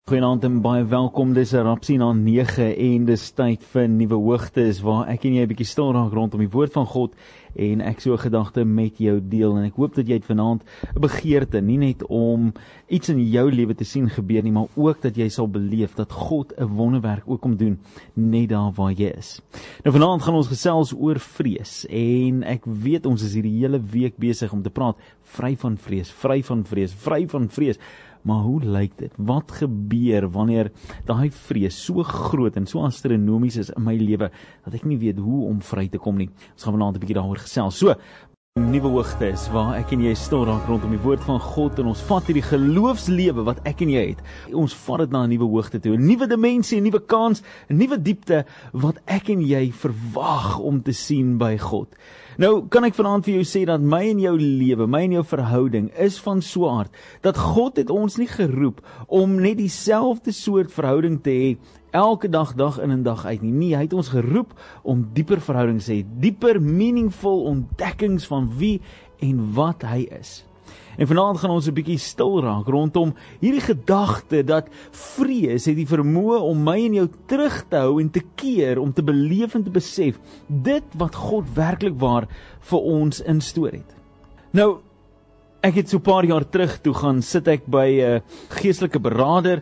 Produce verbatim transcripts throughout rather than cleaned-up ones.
Goeienaand en baie welkom, dis Rapsie na nege en dis tyd vir nuwe hoogtes waar ek en jy 'n bietjie stil raak rondom die woord van God en ek so 'n gedagte met jou deel en ek hoop dat jy het vanaand 'n begeerte, nie net om iets in jou lewe te sien gebeur nie, maar ook dat jy sal beleef dat God 'n wonderwerk ook kom doen net daar waar jy is. Nou vanaand gaan ons gesels oor vrees en ek weet ons is hierdie hele week besig om te praat vry van vrees, vry van vrees, vry van vrees. Maar hoe lyk dit? Wat gebeur wanneer daai vrees so groot en so astronomies is in my lewe, dat ek nie weet hoe om vry te kom nie? Ons gaan vanaand 'n bietjie daaroor gesels. So, nuwe hoogtes waar ek en jy stil raak rondom die woord van God en ons vat hierdie geloofslewe wat ek en jy het. Ons vat dit na 'n nuwe hoogte toe, 'n nuwe dimensie, 'n nuwe kans, 'n nuwe diepte wat ek en jy verwag om te sien by God. Nou, kan ek vanaand vir jou sê dat my en jou lewe, my en jou verhouding is van so aard, dat God het ons nie geroep om net dieselfde soort verhouding te hê, elke dag, dag in en dag uit nie. Nee, hy het ons geroep om dieper verhoudings te hê, dieper, meaningful ontdekkings van wie en wat hy is. En vanaand gaan ons 'n bietjie stil raak rondom hierdie gedagte dat vrees het die vermoë om my en jou terug te hou en te keer, om te beleef en te besef dit wat God werklik waar vir ons instoor het. Nou, ek het so 'n paar jaar terug toe gaan sit ek by 'n uh, geestelike beraader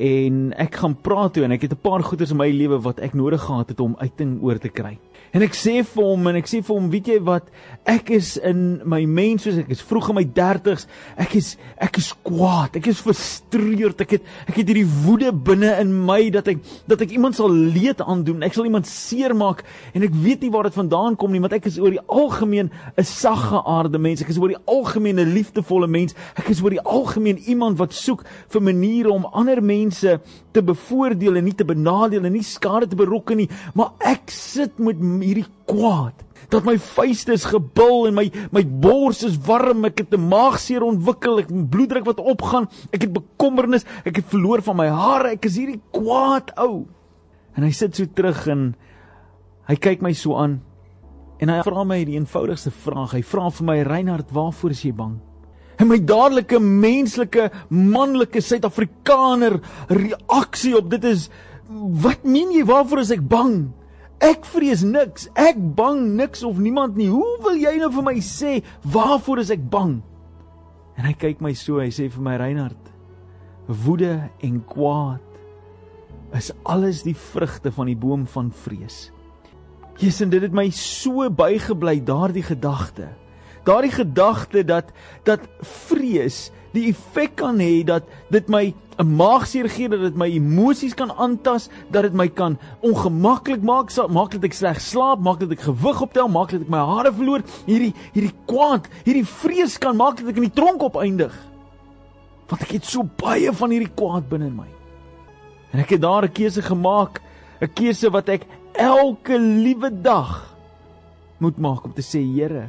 en ek gaan praat toe en ek het 'n paar goeders in my lewe wat ek nodig gehad het om uiting oor te kry. En ek sê vir hom, en ek sê vir hom, weet jy wat, ek is in my mens, soos ek is vroeg in my dertigs, ek is, ek is kwaad, ek is frustreerd, ek het, ek het hierdie woede binne in my, dat ek, dat ek iemand sal leed aandoen, ek sal iemand seermaak, en ek weet nie waar dit vandaan kom nie, want ek is oor die algemeen 'n saggeaarde mens, ek is oor die algemeen 'n liefdevolle mens, ek is oor die algemeen iemand wat soek vir maniere om ander mense te bevoordeel en nie te benadeel en nie skade te berokken nie, maar ek sit met hierdie kwaad, dat my vuiste is gebul en my, my bors is warm, ek het 'n maagseer ontwikkel, ek het bloeddruk wat opgaan, ek het bekommernis, ek het verloor van my hare, ek is hierdie kwaad ou. En hy sit so terug en hy kyk my so aan en hy vra my die eenvoudigste vraag, hy vra vir my, Reinhard, waarvoor is jy bang? En my dadelike, menslike, manlike, Suid-Afrikaner reaksie op dit is, wat meen jy, waarvoor is ek bang? Ek vrees niks, ek bang niks of niemand nie. Hoe wil jy nou vir my sê, waarvoor is ek bang? En hy kyk my so, hy sê vir my, Reinhard, woede en kwaad is alles die vrugte van die boom van vrees. Jesus, en dit het my so bygebly, daardie gedagte. Daardie gedagte dat, dat vrees die effek kan hê, dat dit my 'n maagseer gee, dat dit my emosies kan aantas, dat dit my kan ongemaklik maak, maak dat ek sleg slaap, maak dat ek gewig optel, maak dat ek my hare verloor, hierdie, hierdie kwaad, hierdie vrees kan maak dat ek in die tronk opeindig. Want ek het so baie van hierdie kwaad binne in my. En ek het daar 'n keuse gemaak, 'n keuse wat ek elke liewe dag moet maak om te sê, Here,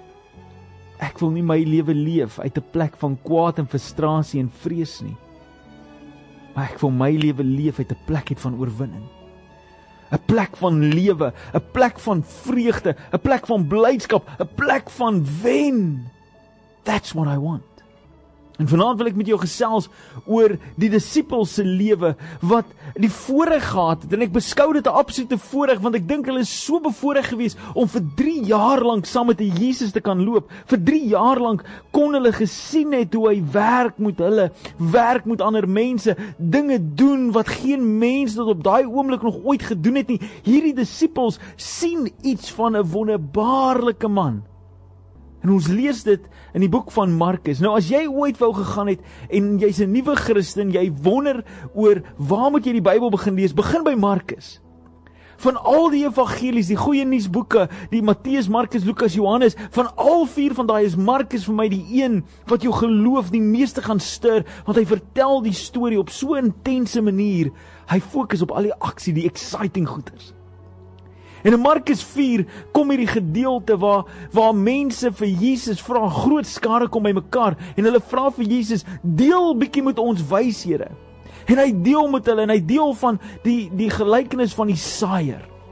ek wil nie my lewe leef uit 'n plek van kwaad en frustrasie en vrees nie. Maar ek wil my lewe leef uit 'n plek het van oorwinning. 'n Plek van lewe, 'n plek van vreugde, 'n plek van blydskap, 'n plek van wen. That's what I want. En vanaand wil ek met jou gesels oor die disippels se lewe wat die voorreg gehad het, en ek beskou dit 'n absolute voorreg, want ek dink hulle is so bevoorreg geweest om vir drie jaar lank saam met die Jesus te kan loop. Vir drie jaar lank kon hulle gesien het hoe hy werk met hulle, werk met ander mense, dinge doen wat geen mens tot op daai oomblik nog ooit gedoen het nie. Hierdie disippels sien iets van 'n wonderbaarlike man. En ons lees dit in die boek van Markus. Nou as jy ooit wou gegaan het en jy's 'n nuwe Christen, jy wonder oor waar moet jy die Bybel begin lees? Begin by Markus. Van al die evangelies, die goeie nuusboeke, die Matteus, Markus, Lukas, Johannes, van al vier van daai is Markus vir my die een wat jou geloof die meeste gaan stuur, want hy vertel die storie op so 'n intense manier. Hy fokus op al die aksie, die exciting goeders. En in Markus vier kom hierdie gedeelte waar, waar mense vir Jesus vra, groot skare kom by mekaar, en hulle vra vir Jesus, deel bietjie met ons wys, Here. En hy deel met hulle, en hy deel van die, die gelykenis van die saaier.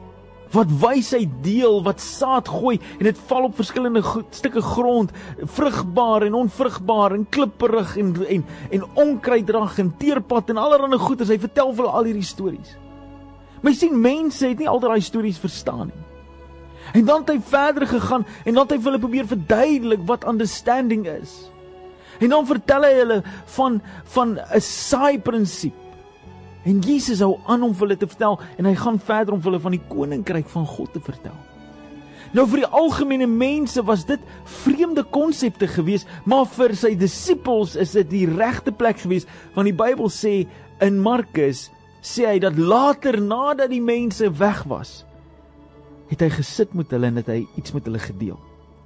wat wysheid deel, wat saad gooi, en dit val op verskillende go- stukke grond, vrugbaar en onvrugbaar, en klipperig, en, en, en onkruiddrag, en teerpad, en allerlei goeders. Hy vertel vir hulle al hierdie stories. Maar jy sien, mense het nie altyd daai stories verstaan nie. En dan het hy verder gegaan, en dan het hy vir hulle probeer verduidelik wat understanding is. En dan vertel hy hulle van, van 'n saai-prinsip. En Jesus hou aan om vir hulle te vertel, en hy gaan verder om vir hulle van die koninkryk van God te vertel. Nou vir die algemene mense was dit vreemde konsepte gewees, maar vir sy disippels is dit die regte plek gewees, want die Bybel sê in Markus, sê hy dat later nadat die mense weg was, het hy gesit met hulle en het hy iets met hulle gedeel.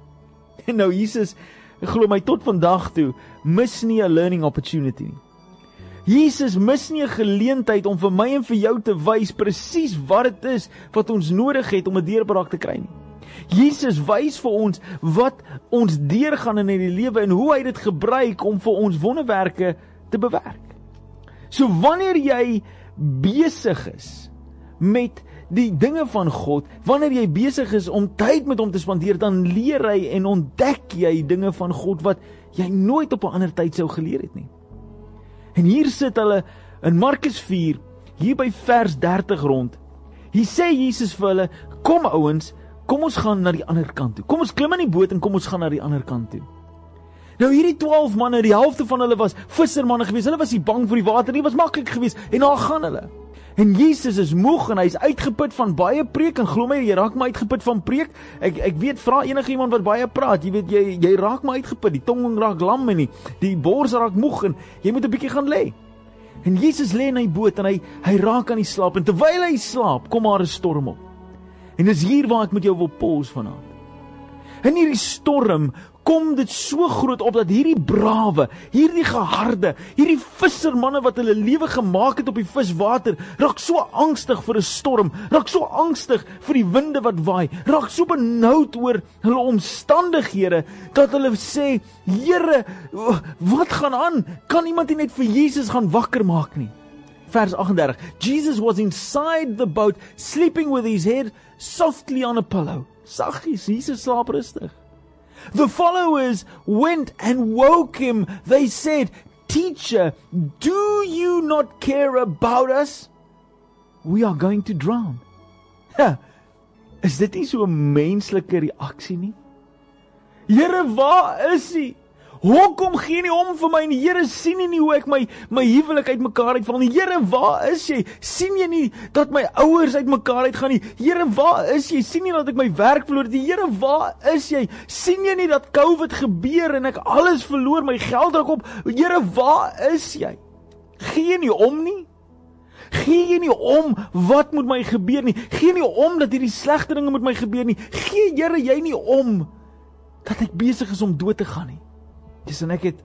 En nou Jesus, glo my tot vandag toe, mis nie 'n learning opportunity nie. Jesus mis nie 'n geleentheid om vir my en vir jou te wys presies wat dit is wat ons nodig het om 'n deurbraak te kry nie. Jesus wys vir ons wat ons deurgaan in die lewe en hoe hy dit gebruik om vir ons wonderwerke te bewerk. So wanneer jy besig is met die dinge van God, wanneer jy besig is om tyd met hom te spandeer, dan leer hy en ontdek jy dinge van God wat jy nooit op 'n ander tyd sou geleer het nie. En hier sit hulle in Markus vier, hier by vers dertig rond. Hier sê Jesus vir hulle, kom ouens, kom ons gaan na die ander kant toe. Kom ons klim in die boot en kom ons gaan na die ander kant toe. Nou hierdie twaalf manne, die helfte van hulle was vissermanne gewees. Hulle was nie bang vir die water nie, was maklik gewees. En daar gaan hulle. En Jesus is moeg en hy is uitgeput van baie preek. En glo my, jy raak my uitgeput van preek. Ek ek weet, vra enige iemand wat baie praat. Jy weet, jy jy raak my uitgeput. Die tong raak lam en die, die bors raak moeg en jy moet 'n bietjie gaan lê. En Jesus lê in hy boot en hy hy raak aan die slaap. En terwyl hy slaap, kom daar 'n storm op. En dis hier waar ek met jou wil pause vanaand. In hierdie storm kom dit so groot op dat hierdie brawe, hierdie geharde, hierdie vissermanne wat hulle lewe gemaak het op die viswater, raak so angstig vir 'n storm, raak so angstig vir die winde wat waai, raak so benoud oor hulle omstandighede, dat hulle sê, Here, wat gaan aan? Kan iemand nie net vir Jesus gaan wakker maak nie? Vers agt en dertig, Jesus was inside the boat, sleeping with his head softly on a pillow. Saggies, Jesus slaap rustig. The followers went and woke him. They said, Teacher, do you not care about us? We are going to drown. Ha, is dit nie so 'n menslike reaksie nie? Here, waar is hy? Hoekom gee nie om vir my? En die Here sien nie, nie hoe ek my, my huwelik uit mekaar uitval nie. Here, waar is jy? Sien jy nie dat my ouers uit mekaar uitgaan nie? Here, waar is jy? Sien jy dat ek my werk verloor het? Here, waar is jy? Sien jy nie dat COVID gebeur en ek alles verloor, my geld raak op? Here, waar is jy? Gee jy nie om nie? Gee jy nie om wat moet my gebeur nie? Gee nie om dat hierdie slegte dinge met my gebeur nie? Gee Here jy nie om dat ek besig is om dood te gaan nie? Dis en ek het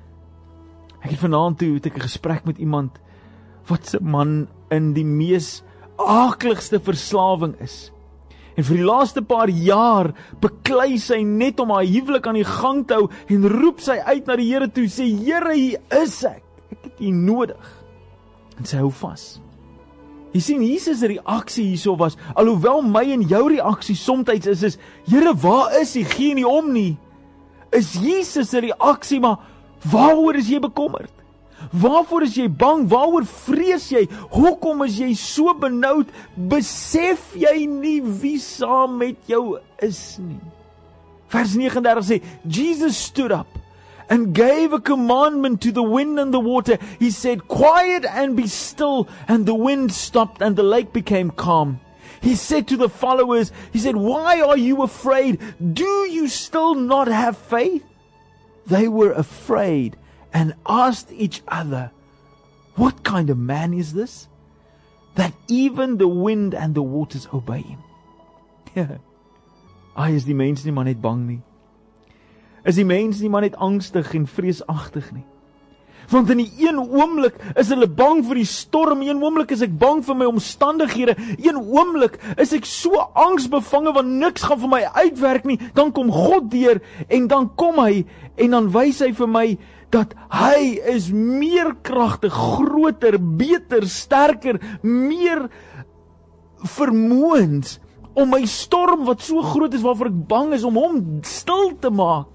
ek het vanaand toe het ek 'n gesprek met iemand wat se man in die mees aakligste verslawing is. En vir die laaste paar jaar beklei sy net om haar huwelik aan die gang te hou en roep sy uit na die Here toe, sê Here, hier is ek. Ek het U nodig. En sy hou vas. Jy sien, Jesus se reaksie hierso was, alhoewel my en jou reaksie soms is is, Here, waar is U? Gee nie om nie. Is Jesus se reaksie, maar waaroor is jy bekommerd? Waarvoor is jy bang? Waaroor vrees jy? Hoekom is jy so benoud? Besef jy nie wie saam met jou is nie? Vers nege en dertig sê, Jesus stood up and gave a commandment to the wind and the water. He said, quiet and be still, and the wind stopped and the lake became calm. He said to the followers, he said, why are you afraid? Do you still not have faith? They were afraid and asked each other, what kind of man is this? That even the wind and the waters obey him. Ja, ai, is die mens nie maar net bang nie. Is die mens nie maar net angstig en vreesagtig nie. Want in die een oomblik is hulle bang vir die storm, een oomblik is ek bang vir my omstandighede, een oomblik is ek so angsbevange want niks gaan vir my uitwerk nie, dan kom God deur en dan kom hy en dan wys hy vir my dat hy is meer kragtig, groter, beter, sterker, meer vermoëns om my storm wat so groot is, waarvoor ek bang is, om hom stil te maak.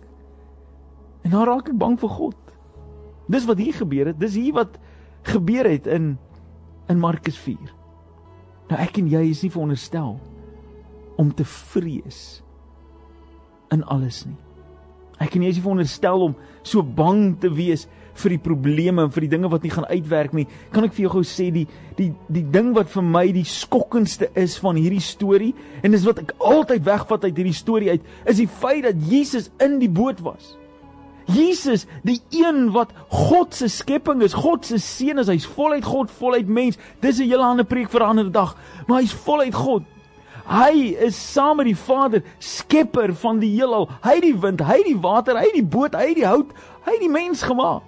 En dan raak ek bang vir God. Dis wat hier gebeur het, dis hier wat gebeur het in, in Markus vier. Nou ek en jy is nie veronderstel om te vrees in alles nie. Ek en jy is nie veronderstel om so bang te wees vir die probleme en vir die dinge wat nie gaan uitwerk nie. Kan ek vir jou gou sê, die, die, die ding wat vir my die skokkendste is van hierdie storie, en dis wat ek altyd wegvat uit hierdie storie uit, is die feit dat Jesus in die boot was. Jesus, die een wat God se skepping is, God se seun is, hy's voluit God, voluit mens. Dis 'n hele ander preek vir 'n ander dag, maar hy's voluit God. Hy is saam met die Vader, skepper van die heelal. Hy die wind, hy die water, hy die boot, hy die hout, hy die mens gemaak.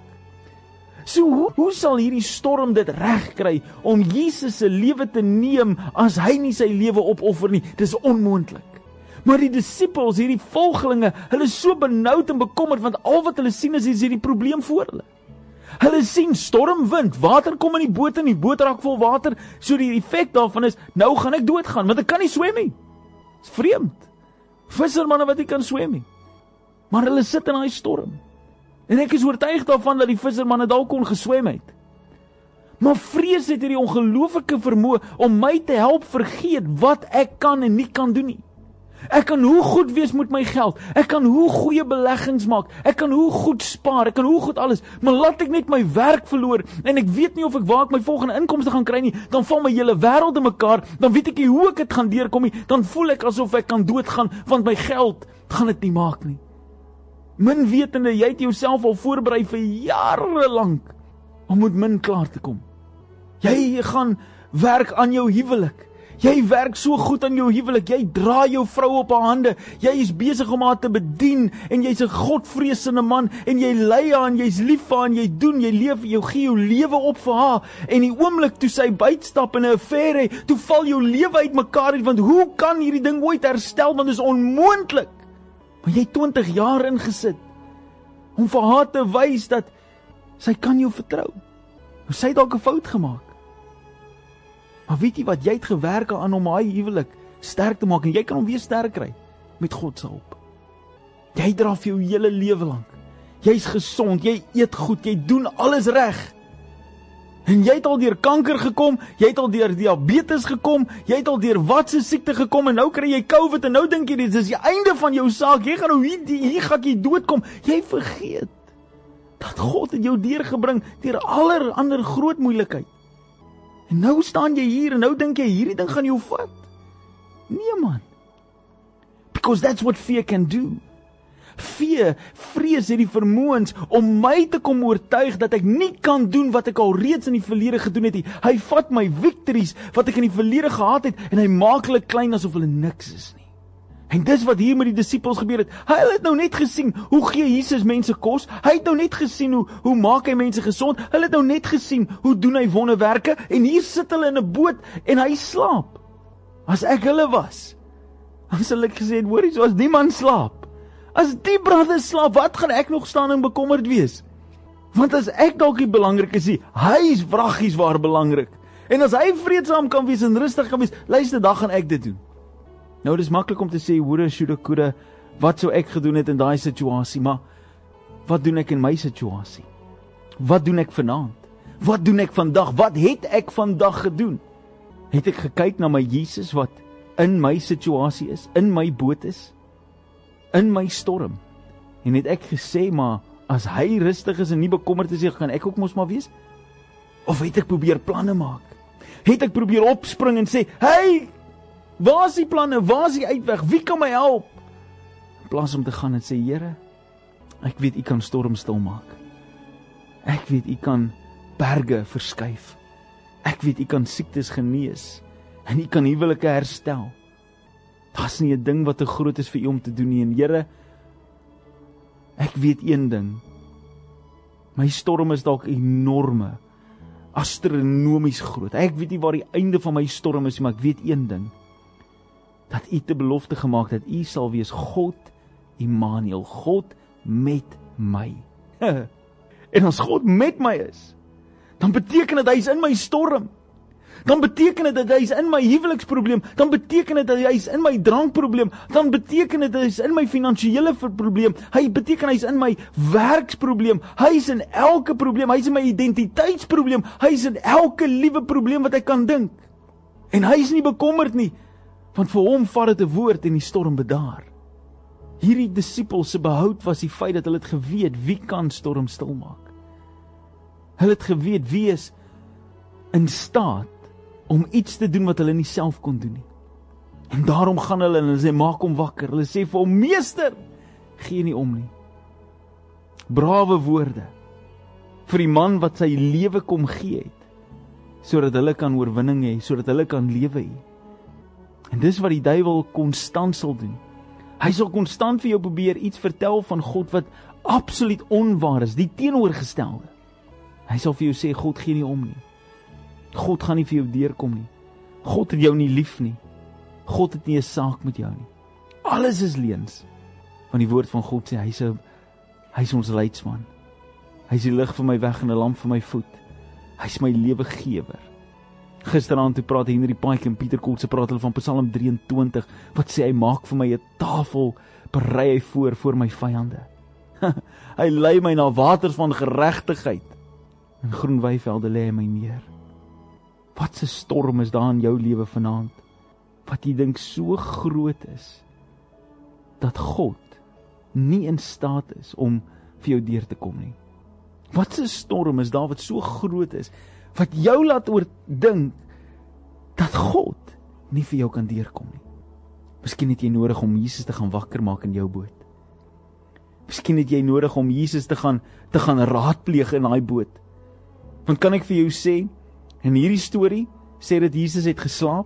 So hoe, hoe sal hierdie storm dit reg kry om Jesus se lewe te neem as hy nie sy lewe opoffer nie? Dis onmoontlik. Maar die disippels, hierdie volgelinge, hulle is so benoud en bekommerd, want al wat hulle sien is, is hierdie probleem voor hulle. Hulle sien storm, wind, water kom in die boot en die boot raak vol water, so die effek daarvan is, nou gaan ek doodgaan, want ek kan nie swem nie. Dis vreemd. Vissermanne wat nie kan swem nie. Maar hulle sit in daai storm. En ek is oortuig daarvan dat die vissermanne dalk kon geswem het. Maar vrees het hierdie ongelooflike vermoë om my te help vergeet wat ek kan en nie kan doen nie. Ek kan hoe goed wees met my geld, ek kan hoe goeie beleggings maak, ek kan hoe goed spaar, ek kan hoe goed alles, maar laat ek net my werk verloor, en ek weet nie of ek waar ek my volgende inkomste gaan kry nie, dan val my hele wêreld in mekaar, dan weet ek nie hoe ek dit gaan deurkom nie, dan voel ek asof ek kan doodgaan, want my geld gaan dit nie maak nie. Min wetende, jy het jouself al voorberei vir jare lank, om met min klaar te kom. Jy gaan werk aan jou huwelik, jy werk so goed aan jou huwelik, jy dra jou vrou op haar hande, jy is besig om haar te bedien, en jy's 'n godvreesende man, en jy lei haar, en jy's lief vir haar, en jy doen, jy leef, jy gee jou lewe op vir haar, en die oomblik toe sy buitstap in 'n affaire, toe val jou lewe uitmekaar uit, want hoe kan hierdie ding ooit herstel, want dit is onmoontlik. Maar jy het twintig jaar ingesit, om vir haar te wys dat sy kan jou vertrou. Sy het dalk 'n fout gemaak. Maar weet jy wat, jy het gewerk aan om hy huwelik sterk te maak, en jy kan hom weer sterk kry, met God se hulp. Jy dra vir jou hele lewe lank, jy is gesond, jy eet goed, jy doen alles reg, en jy het al deur kanker gekom, jy het al deur diabetes gekom, jy het al deur watse siekte gekom, en nou kry jy COVID, en nou dink jy, dit is die einde van jou saak, jy gaan nou hier, hier gaan jy doodkom, jy vergeet, dat God het jou deurgebring, deur aller ander groot moeilikheid. En nou staan jy hier, en nou dink jy, hierdie ding gaan jou vat. Nee man. Because that's what fear can do. Fear, vrees het die vermoëns om my te kom oortuig dat ek nie kan doen wat ek al reeds in die verlede gedoen het nie. Hy vat my victories wat ek in die verlede gehad het, en hy maak hulle klein asof hulle niks is nie. En dis wat hier met die disippels gebeur het. Hy het nou net gesien, hoe gee Jesus mense kos? Hy het nou net gesien, hoe, hoe maak hy mense gesond? Hulle het nou net gesien, hoe doen hy wonderwerke? En hier sit hulle in 'n boot, en hy slaap. As ek hulle was, dan sal ek gesê, hoor jy, so as die man slaap, as die brothers slaap, wat gaan ek nog staan en bekommerd wees? Want as ek dalk nie belangrik is nie, hy is wraggies waar belangrik. En as hy vreedsaam kan wees en rustig kan wees, luister, dan gaan ek dit doen. Nou, dit is maklik om te sê, woede, shoulda, coulda, wat sou ek gedoen het in daai situasie, maar wat doen ek in my situasie? Wat doen ek vanaand? Wat doen ek vandag? Wat het ek vandag gedoen? Het ek gekyk na my Jesus wat in my situasie is, in my boot is, in my storm, en het ek gesê, maar as hy rustig is en nie bekommerd is, kan ek ook mos maar wees? Of het ek probeer planne maak? Het ek probeer opspring en sê, hey, waar is die planne, waar is die uitweg, wie kan my help? In plaas om te gaan en sê, Here, ek weet u kan storm stil maak. Ek weet u kan berge verskuif. Ek weet u kan siektes genees, en u kan huwelike herstel. Daar's nie 'n ding wat te groot is vir u om te doen nie, en Here, ek weet een ding, my storm is dalk enorme, astronomies groot. Ek weet nie waar die einde van my storm is, maar ek weet een ding, dat u te belofte gemaak dat u sal wees God Immanuel, God met my. En as God met my is, dan beteken dit hy is in my storm. dan beteken dit dat hy is in my huweliksprobleem, dan beteken dit dat hy is in my drankprobleem, dan beteken dit dat hy is in my finansiële probleem, hy beteken hy is in my werksprobleem, hy is in elke probleem, hy is in my identiteitsprobleem, hy is in elke liewe probleem wat ek kan dink. En hy is nie bekommerd nie, want vir hom vat dit 'n woord en die storm bedaar. Hierdie disippels se behoud was die feit dat hulle het geweet wie kan storm stilmaak. Hulle het geweet wie is in staat om iets te doen wat hulle nie self kon doen nie. En daarom gaan hulle en hulle sê, maak hom wakker. Hulle sê vir hom, meester, gee nie om nie. Brawe woorde vir die man wat sy lewe kom gee het, sodat hulle kan oorwinning hê, sodat hulle kan lewe hê. En dis wat die duiwel konstant sal doen. Hy sal konstant vir jou probeer iets vertel van God wat absoluut onwaar is, die teenoorgestelde. Hy sal vir jou sê, God gee nie om nie. God gaan nie vir jou deurkom nie. God het jou nie lief nie. God het nie 'n saak met jou nie. Alles is leuns. Want die woord van God sê, hy is, hy is ons leidsman. Hy is die lig vir my weg en 'n lamp vir my voet. Hy is my lewegewer. Gisteraand toe praat Henry Pike en Pieter Kotse praat hulle van Psalm drieëntwintig, wat sê hy maak vir my 'n tafel, berei hy voor voor my vyande. Hy lei my na waters van geregtigheid. In groen weivelde lê hy my neer. Wat 'n storm is daar in jou lewe vanaand, wat jy dink so groot is, dat God nie in staat is om vir jou deur te kom nie. Wat 'n storm is daar wat so groot is, wat jou laat oordink, dat God nie vir jou kan deurkom nie. Miskien het jy nodig om Jesus te gaan wakker maak in jou boot. Miskien het jy nodig om Jesus te gaan, te gaan raadpleeg in daai boot. Want kan ek vir jou sê, in hierdie storie, sê dat Jesus het geslaap,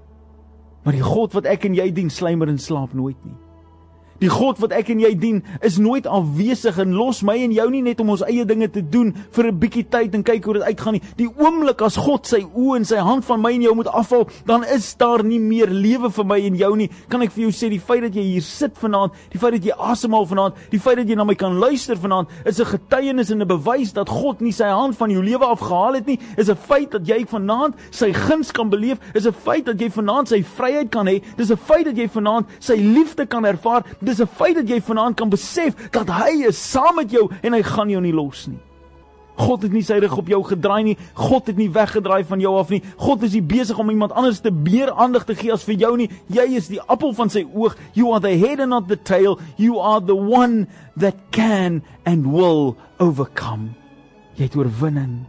maar die God wat ek en jy dien, sluimer en slaap nooit nie. Die God wat ek en jy dien, is nooit afwesig en los my en jou nie net om ons eie dinge te doen vir 'n bietjie tyd en kyk hoe dit uitgaan nie. Die oomblik as God sy oë en sy hand van my en jou moet afval, dan is daar nie meer lewe vir my en jou nie. Kan ek vir jou sê, die feit dat jy hier sit vanaand, die feit dat jy asemhaal vanaand, die feit dat jy na my kan luister vanaand, is 'n getuienis en 'n bewys dat God nie sy hand van jou lewe afgehaal het nie, is 'n feit dat jy vanaand sy guns kan beleef, is 'n feit dat jy vanaand sy vryheid kan hê, dis 'n feit dat jy vanaand sy liefde kan ervaar. Dis 'n feit dat jy vanaand kan besef dat hy is saam met jou en hy gaan jou nie los nie. God het nie sy rug op jou gedraai nie. God het nie weggedraai van jou af nie. God is nie besig om iemand anders te meer aandag te gee as vir jou nie. Jy is die appel van sy oog. You are the head and not the tail. You are the one that can and will overcome. Jy het oorwinning.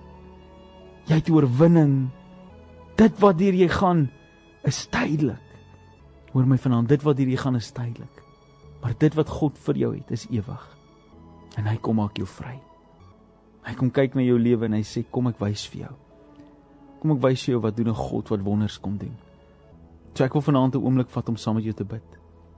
Jy het oorwinning. Dit wat deur jy gaan is tydelik. Hoor my vanaand, dit wat deur jy gaan is tydelik. Maar dit wat God vir jou het, is ewig. En hy kom maak jou vry. Hy kom kyk na jou lewe en hy sê, kom ek wys vir jou. Kom ek wys vir jou wat doen 'n God wat wonders kom doen. So ek wil vanaand 'n oomblik vat om saam met jou te bid.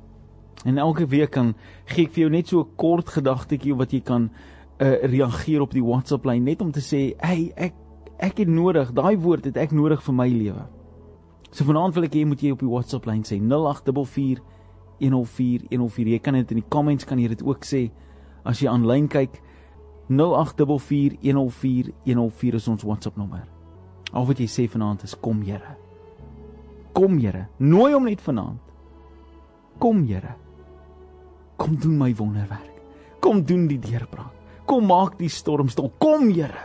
En elke week kan gee ek vir jou net so 'n kort gedagtetjie wat jy kan uh, reageer op die WhatsApp lyn, net om te sê, hey, ek, ek het nodig, daai woord het ek nodig vir my lewe. So vanaand wil ek hê, moet jy op die WhatsApp lyn sê, nul agt vier vier een nul vier een nul vier. Jy kan dit in die comments, kan jy dit ook sê, as jy aanlyn kyk, nul agt vier vier een nul vier een nul vier is ons WhatsApp nommer. Al wat jy sê vanaand is, kom Here. Kom Here, nooi hom net vanaand. Kom Here. Kom doen my wonderwerk. Kom doen die deurbraak. Kom maak die storm stil. Kom Here.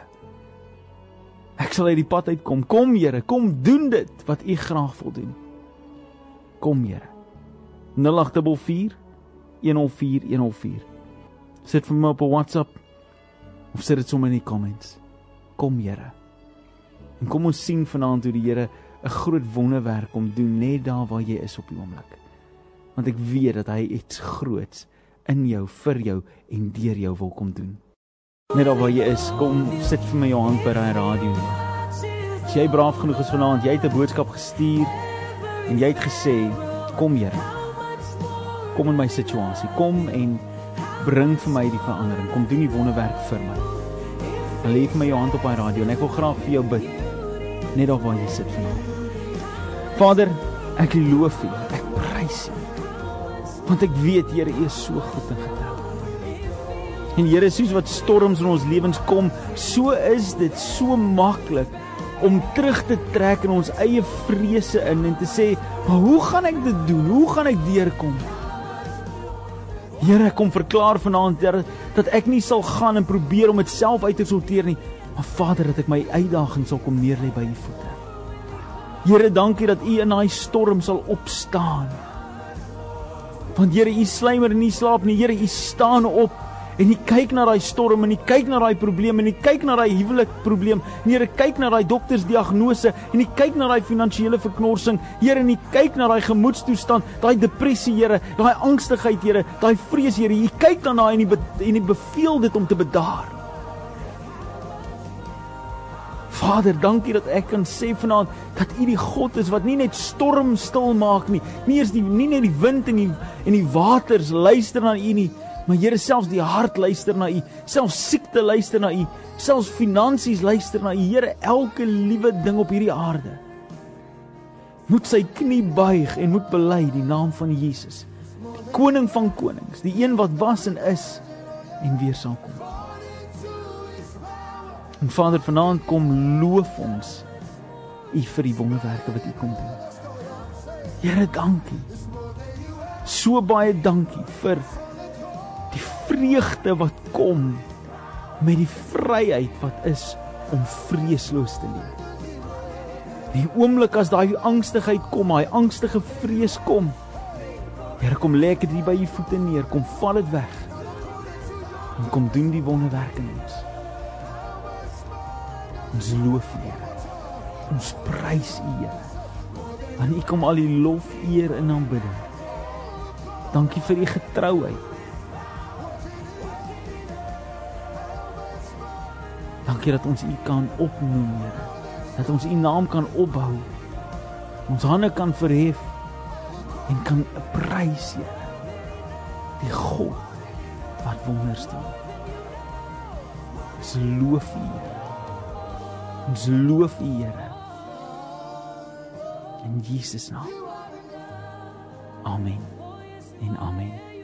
Ek sal uit die pad uitkom. Kom Here, kom doen dit wat U graag wil doen. Kom Here. nul agt vier vier een nul vier een nul vier. Sit vir my op 'n WhatsApp of sit dit sommer in die comments. Kom Here. En kom ons sien vanaand hoe die Here 'n groot wonderwerk kom doen net daar waar jy is op die oomblik. Want ek weet dat hy iets groots in jou, vir jou en deur jou wil kom doen. Net daar waar jy is, kom sit vir my jou hand by daai radio neer. As jy braaf genoeg is vanaand, jy het 'n boodskap gestuur en jy het gesê, kom Here. Kom in my situasie, kom en bring vir my die verandering, kom doen die wonderwerk vir my. Dan lê vir my jou hand op die radio en ek wil graag vir jou bid, net daar waar jy sit vanaand. Vader, ek loof U, ek prys U, want ek weet, Here, U is so goed en getrou. En Here, soos wat storms in ons lewens kom, so is dit so maklik om terug te trek in ons eie vrese in en te sê, maar hoe gaan ek dit doen? Hoe gaan ek deurkom? Here, ek kom verklaar vanaand, Here, dat ek nie sal gaan en probeer om dit self uit te sorteer nie, maar Vader, dat ek my uitdaging sal kom neerlê by U voete. Here, dankie dat U in daai storm sal opstaan. Want Here, U sluimer en U slaap nie, Here, U staan op en U kyk na daai storm en U kyk na daai probleem en U kyk na daai huwelikprobleem. Here, kyk na daai doktersdiagnose en U kyk na daai finansiële verknorsing. Here, en U kyk na daai gemoedstoestand, daai depressie, Here, daai angstigheid, Here, daai vrees, Here. U kyk daarna en U be- en U beveel dit om te bedaar. Vader, dankie dat ek kan sê vanaand dat U die God is wat nie net storm stil maak nie, nie eens die nie net die wind en die en die waters luister na U nie, maar Here, selfs die hart luister na U, selfs siekte luister na U, selfs finansies luister na U. Here, elke liewe ding op hierdie aarde moet sy knie buig en moet bely die naam van Jesus, die koning van konings, die een wat was en is en weer sal kom. En Vader, vanaand kom loof ons U vir die wonderwerke wat U kom doen. Here, dankie. So baie dankie vir die vreugde wat kom met die vryheid wat is om vreesloos te leef. Die oomblik as daai angstigheid kom, daai angstige vrees kom, Here, kom lê ek dit hier by U voete neer, kom val dit weg en kom doen die wonderwerke in ons. Ons loof U, Here. Ons prys U, Here. Want U kom al die lof, eer en aanbidding. Dankie vir U getrouheid. Dankie dat ons U kan opnoem, Here. Dat ons U naam kan opbou. Ons hande kan verhef en kan prys, Here. Die God wat wonders doen. Ons loof U, Here. Ons loof U, Here. In Jesus naam. Amen en amen.